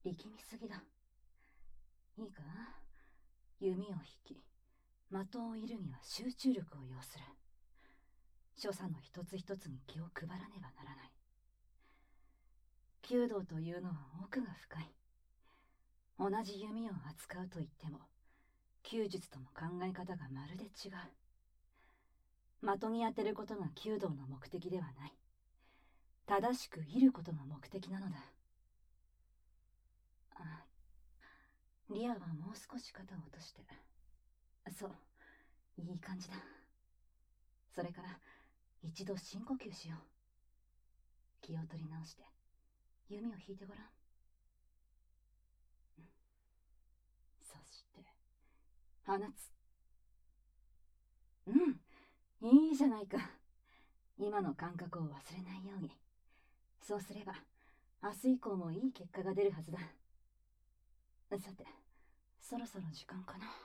力みすぎだ。いいか、弓を引き、的を射るには集中力を要する。所作の一つ一つに気を配らねばならない。弓道というのは奥が深い。同じ弓を扱うと言っても、弓術との考え方がまるで違う。的に当てることが弓道の目的ではない。正しく射ることが目的なのだ。リアはもう少し肩を落として。そう、いい感じだ。それから一度深呼吸しよう。気を取り直して弓を引いてごらん。そして放つ。いいじゃないか。今の感覚を忘れないように。そうすれば明日以降もいい結果が出るはずだ。さて、そろそろ時間かな。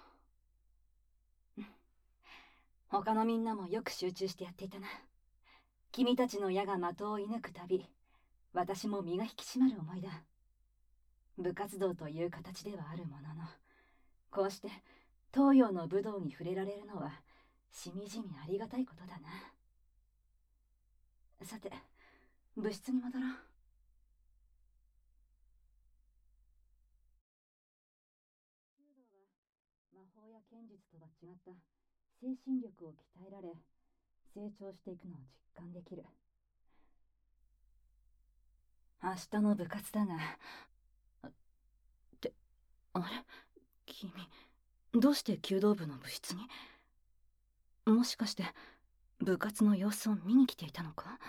他のみんなもよく集中してやっていたな。君たちの矢が的を射抜くたび、私も身が引き締まる思いだ。部活動という形ではあるものの、こうして東洋の武道に触れられるのはしみじみありがたいことだな。さて、部室に戻ろう。弓道は魔法や剣術とは違った精神力を鍛えられ、成長していくのを実感できる。明日の部活だが、あれ、君、どうして弓道部の部室に？もしかして部活の様子を見に来ていたのか？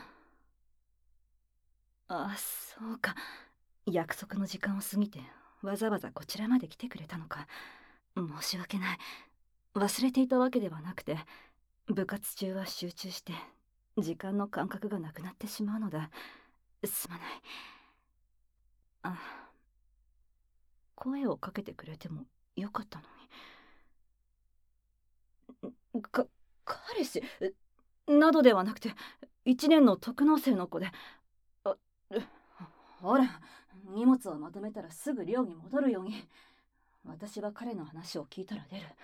そうか。約束の時間を過ぎてわざわざこちらまで来てくれたのか。申し訳ない。忘れていたわけではなくて、部活中は集中して時間の感覚がなくなってしまうのだ。すまない。声をかけてくれてもよかったのに。彼氏などではなくて、1年の特納生の子で。ほら、荷物をまとめたらすぐ寮に戻るように。私は彼の話を聞いたら出る。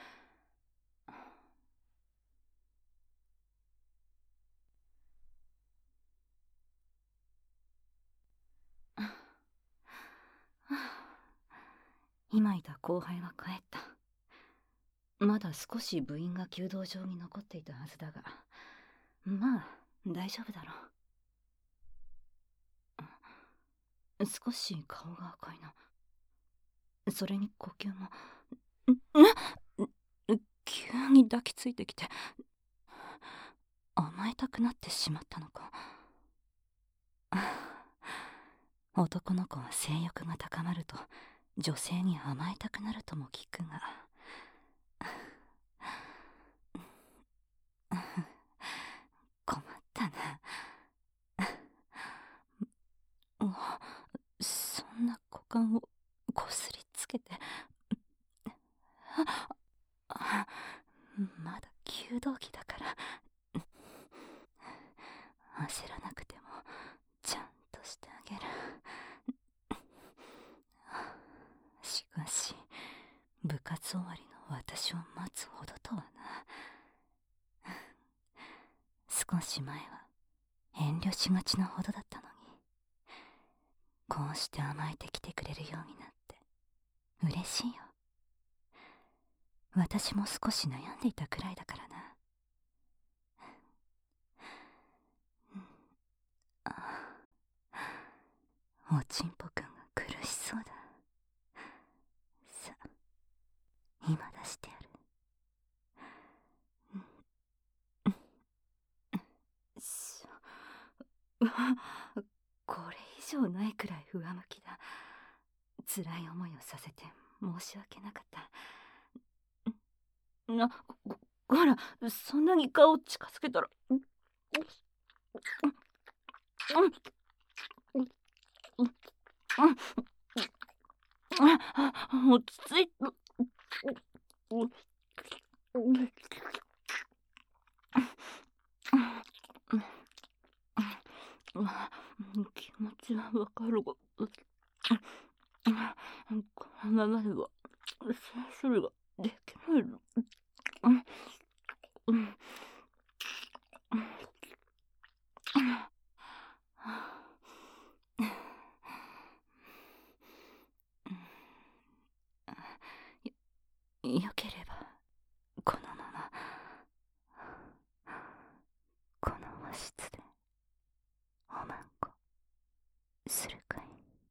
今いた後輩は帰った。まだ少し部員が弓道場に残っていたはずだが、まあ大丈夫だろう。少し顔が赤いな。それに呼吸も急に抱きついてきて、甘えたくなってしまったのか。男の子は性欲が高まると女性に甘えたくなるとも聞くが、困ったな。そんな股間をこすりつけて。まだ弓道着だから焦らなくてもちゃんとしてあげる。しかし部活終わりの私を待つほどとはな。少し前は遠慮しがちなほどだったのに、こうして甘えてきてくれるようになって嬉しいよ。私も少し悩んでいたくらいだからな。おちんぽくんが苦しそうだ。さあ、今出してやる。これ以上ないくらい上向きだ。辛い思いをさせて申し訳なかった。ほら、そんなに顔を近づけたら。落ち着いて。気持ちはわかるが、 このままではセンスリができないの。うんうんよければこのままこの和室でおまんこするかい。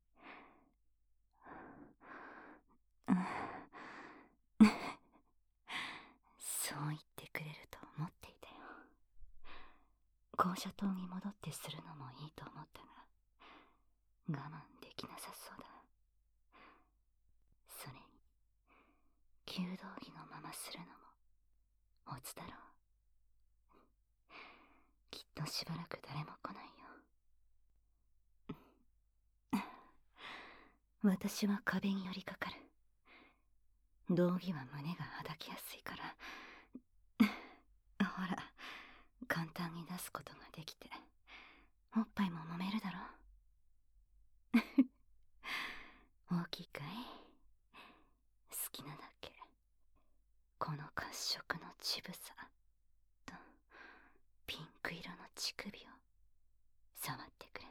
そう言ってくれると思っていたよ。校舎棟に戻ってするのもいいと思ったが、我慢できなさそうだ。それに弓道着のままするのもおつだろう。きっとしばらく誰も来ないよ。私は壁に寄りかかる。道着は胸がはだきやすいからほら、簡単に出すことができておっぱいも揉めるだろ大きいかい。好きなだけこの褐色の乳房とピンク色の乳首を触ってくれ。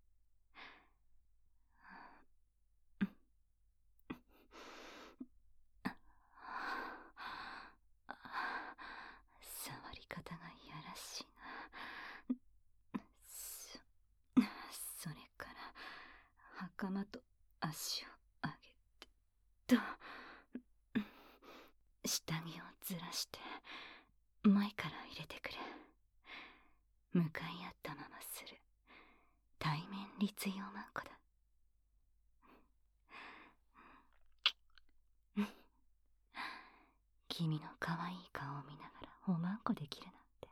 触り方がいやらしいな。それから袴と足を上げてと下着をずらして前から入れてくれ。向かい合ったままする対面立用まんこだ。君の可愛い顔を見ながらおまんこできるなんて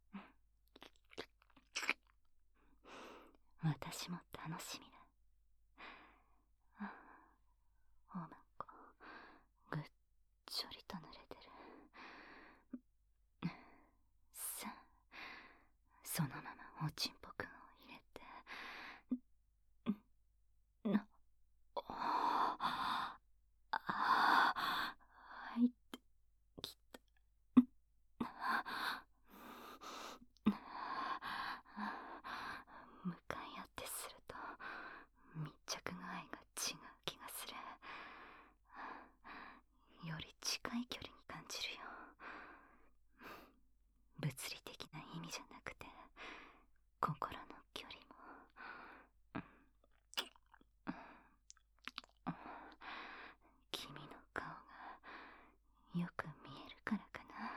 私も楽しみだ。おまんこぐっちょりと濡れてる。さあ、そのままおちんぽくんを入れて入ってきた。向かい合ってすると密着具合が違う気がする。より近い距離に感じるよ。物理的な意味じゃなくて心の距離も。君の顔がよく見えるからかな。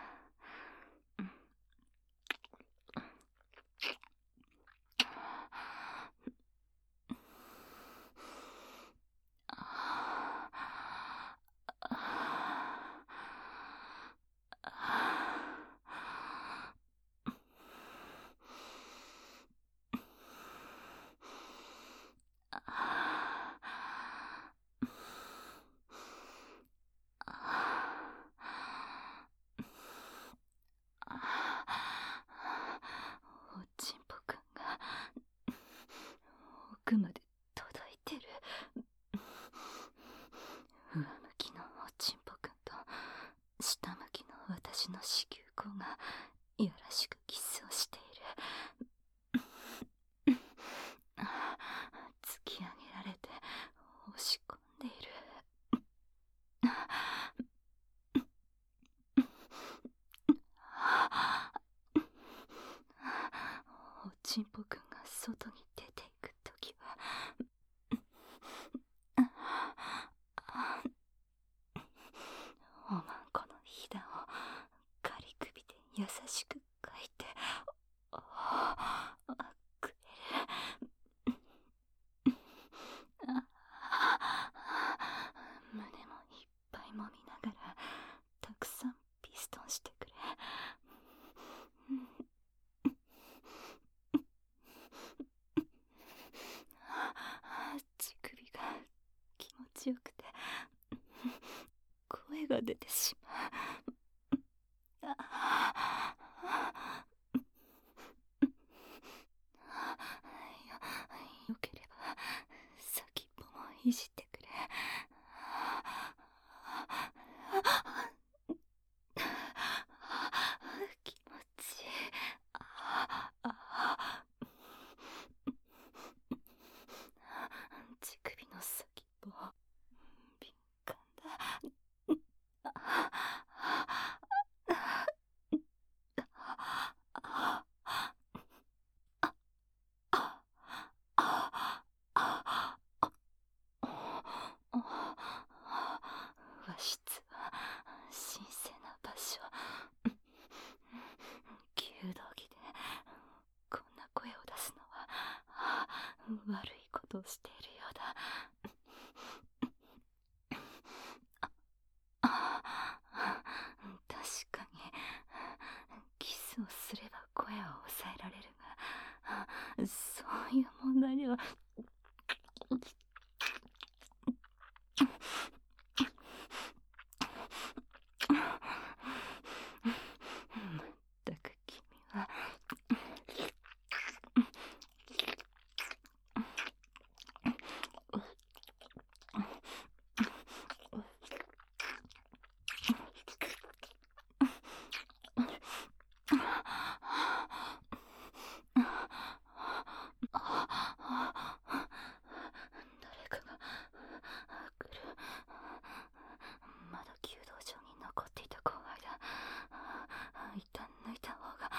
おちんぽくんが奥まで届いてる。上向きのおちんぽくんと下向きの私の子宮口がいやらしくキスをしている。突き上げられて押し込んでいる。おちんぽくんが外に出ていくときはおまんこのひだをガリ首で優しくかいてくれる。胸もいっぱい揉みながらたくさんピストンしてくれ。乳首が気持ちよくて声が出てしまう。よければ先っぽもいじってくれ。 そうすれば声を抑えられるが、そういう問題では。まったく君は。誰かが来る。まだ弓道場に残っていた後輩だ。一旦抜いた方が。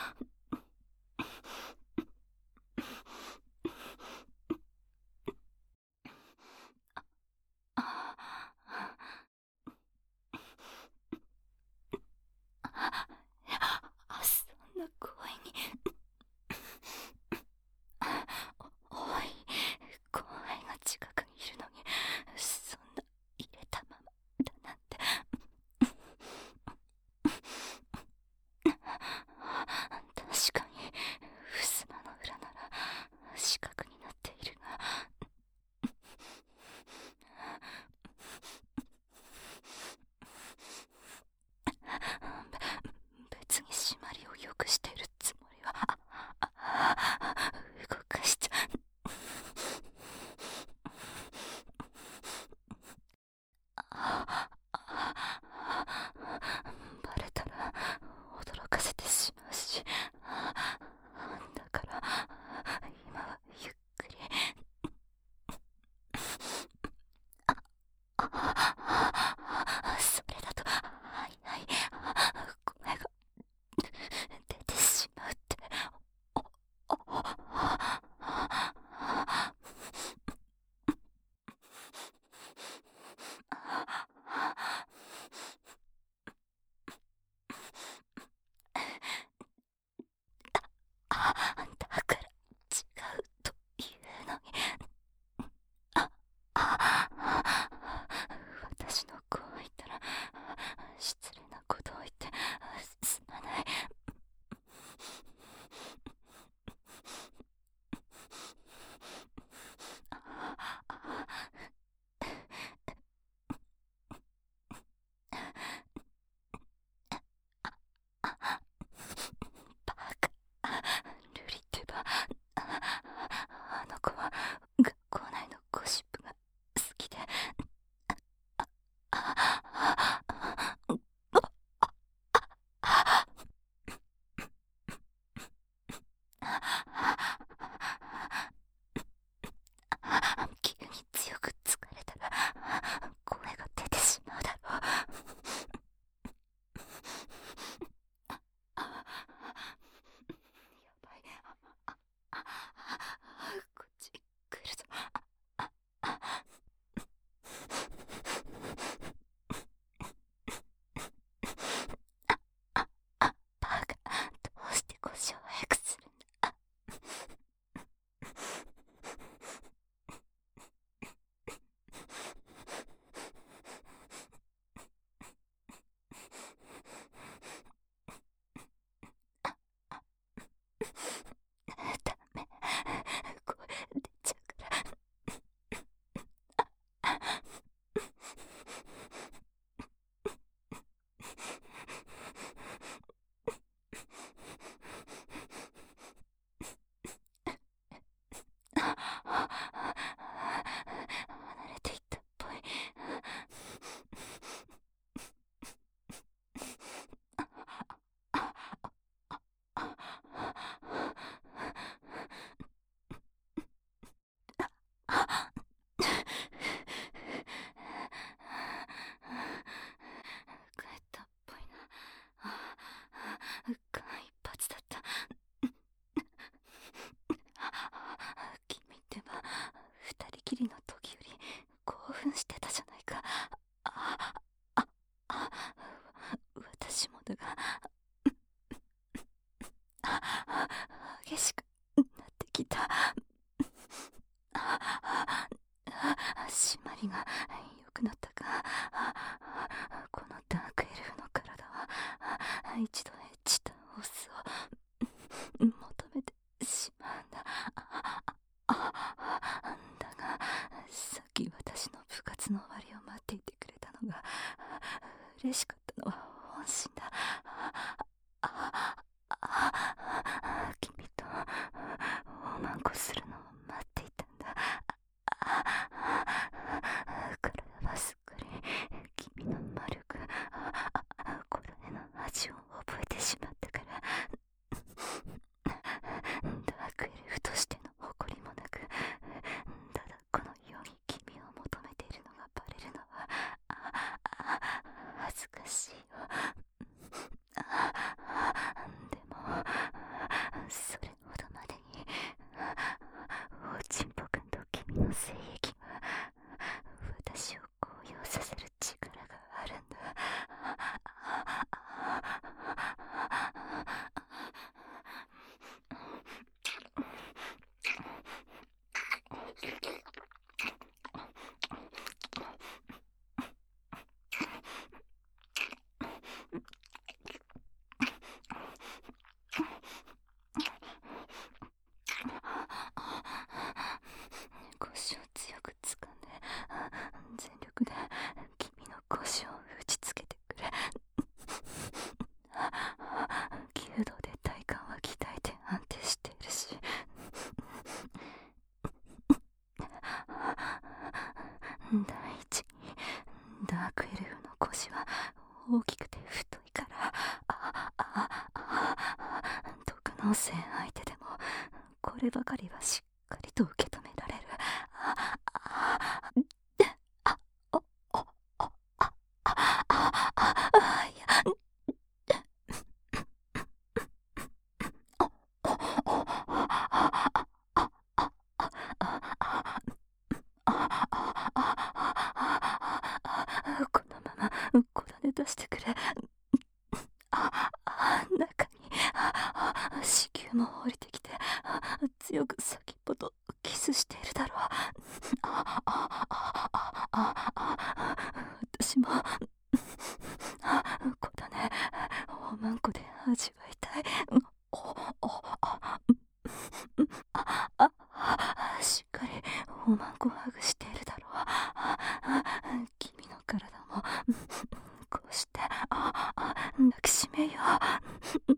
そんな声に。おい、後輩が近くにいるのに、そんな入れたままだなんて。確かに襖の裏なら死角になっているが、別に締まりを良くしているつもりは。動かしちゃ。バレたら驚かせてしまうし、だから今はゆっくり。それだと声が出てしまうって。だから違うというのに。私の子を言ったら失礼なことを言ってすまない。バカ、ルリってば、あの子は学校内のゴシップが好きで。急に強く疲れたら声が出てしまうだろう。やばい。こっち来るぞ。バカ、どうして腰を早くするんだ。ダメ、声出ちゃうから。離れていったっぽい。帰ったっぽいな。間一髪だった。君ってば二人きりの時より興奮してたじゃないか。私もだが、激しくなってきた。締まりが良くなったか。このダークエルフの体は一度エッチしたオスを夏の終わりを待っていてくれたのが嬉しかったのは本心だ。君とおまんこするのを待っていたんだ。体はすっかり君の丸くこれの味を覚えてしまったから、ダークエルフとしての誇りもなく、ただこの世に君を求めているのがバレるのは恥ずかしいよ。でもそれほどまでにおちんぽくんと君の精液は私を高揚させる力があるんだ。腰を強く掴んで全力で君の腰を打ちつけてくれ。弓道で体幹は鍛えて安定しているし、第一にダークエルフの腰は大きくて太いから、毒の性相手でもこればかりはしっかりと受け止められる。いや、このまま小種出してくれ。中に子宮も降りてきて強く先っぽとキスしているだろう。私も小種おまんこで味わいたい。しっかりおまんこハグしているだろう。君の体もこうして抱きしめよう。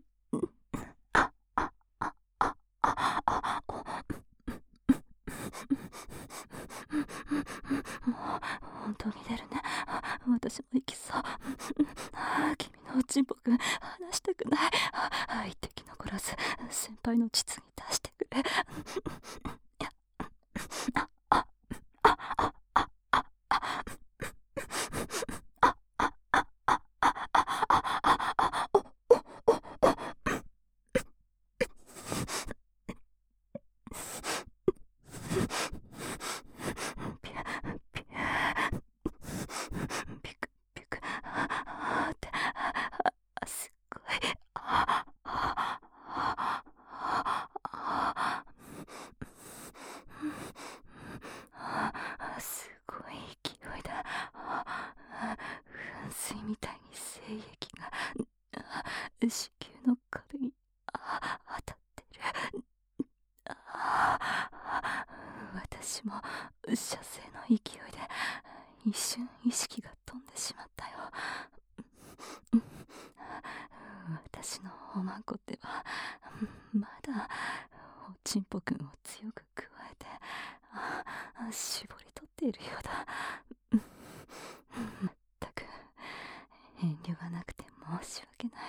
もう本当に出るね。私も行きそう。君のおちんぽくん離したくない。一滴残らず先輩の膣に出してくれ。ピクピクってすっごいすごい勢いだ。噴水みたいに精液が子宮の壁に当たってる。私も射精の勢いで一瞬意識が飛んでしまったよ。私のおまんこってはまだおちんぽくんを強くくわえて絞り取っているようだ。まったく遠慮がなくて申し訳ない。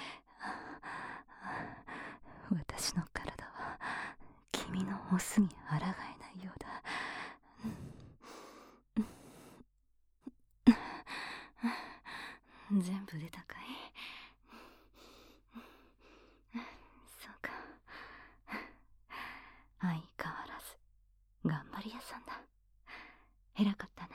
私の体は君のオスに抗えないようだ。全部出たかい？そうか。相変わらず頑張り屋さんだ。偉かったな。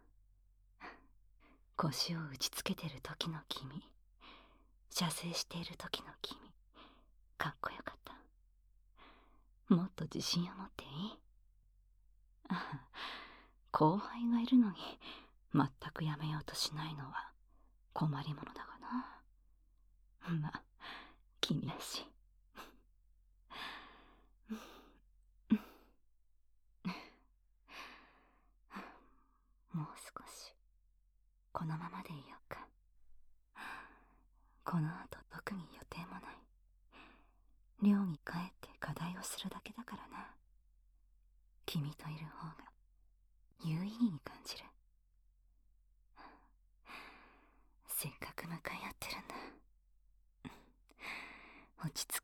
腰を打ちつけてる時の君、射精している時の君、かっこよかった。もっと自信を持っていい？後輩がいるのに全くやめようとしないのは困りものだがな。まあ君らしい。もうこのままでいようか。この後特に予定もない。寮に帰って課題をするだけだからな。君といる方が有意義に感じる。せっかく向かい合ってるんだ。落ち着